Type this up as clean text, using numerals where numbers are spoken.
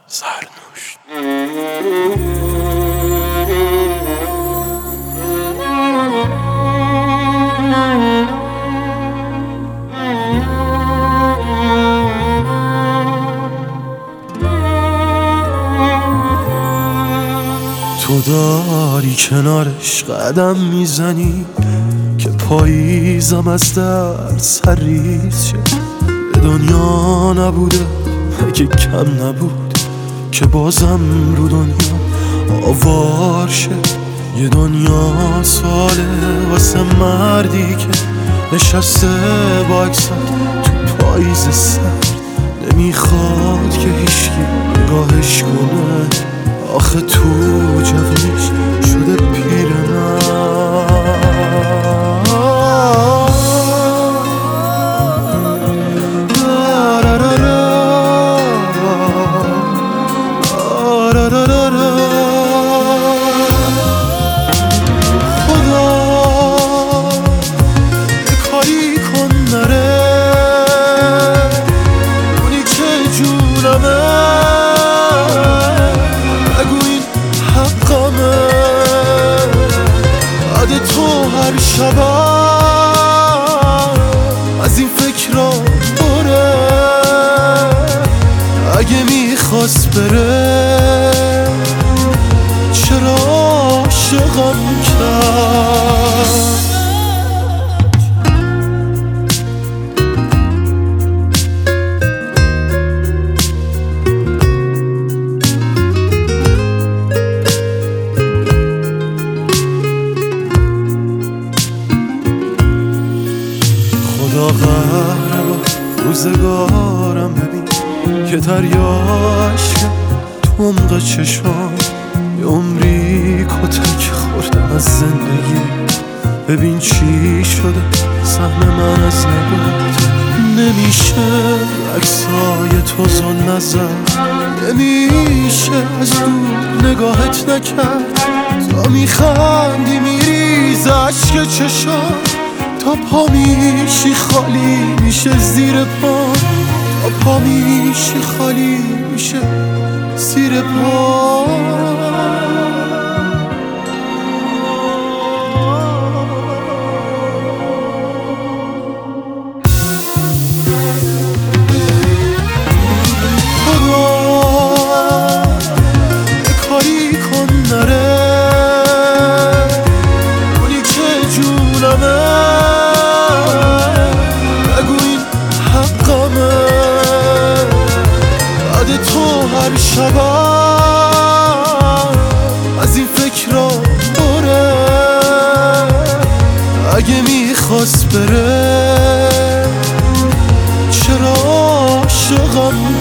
زرنوش. تو داری کنارش قدم میزنی که پاییزم از درد سرریز شه. به دنیا نبوده اگه کم نبود که بازم رو دنیا آوار شه. یه دنیا ساله واسه مردی که نشسته با اکسات تو پاییز سرد، نمیخواد که هیچکی نگاهش کنه. آخه تو جوونیش شده پیرمرد. هر شبم از این فکرها بره، اگه میخواست بره چرا عاشقم کرد. خدا قهر با روزگارم، ببین که دریاش تو عمق چشام. یه عمری کتک خوردم از زندگی، ببین چی شده سهم من از نگات. نمیشه عکسای تو زن نزد، نمیشه از دور نگاهت نکرد. تا میخندی میریزه اشک چشام، تا پا میشی خالی میشه زیر پا. تا پا میشی خالی میشه زیر پا. خدا یه کاری کن نره، اونی که جونمه هر شبم از این فکرها بره، اگه میخواست بره چرا عاشقم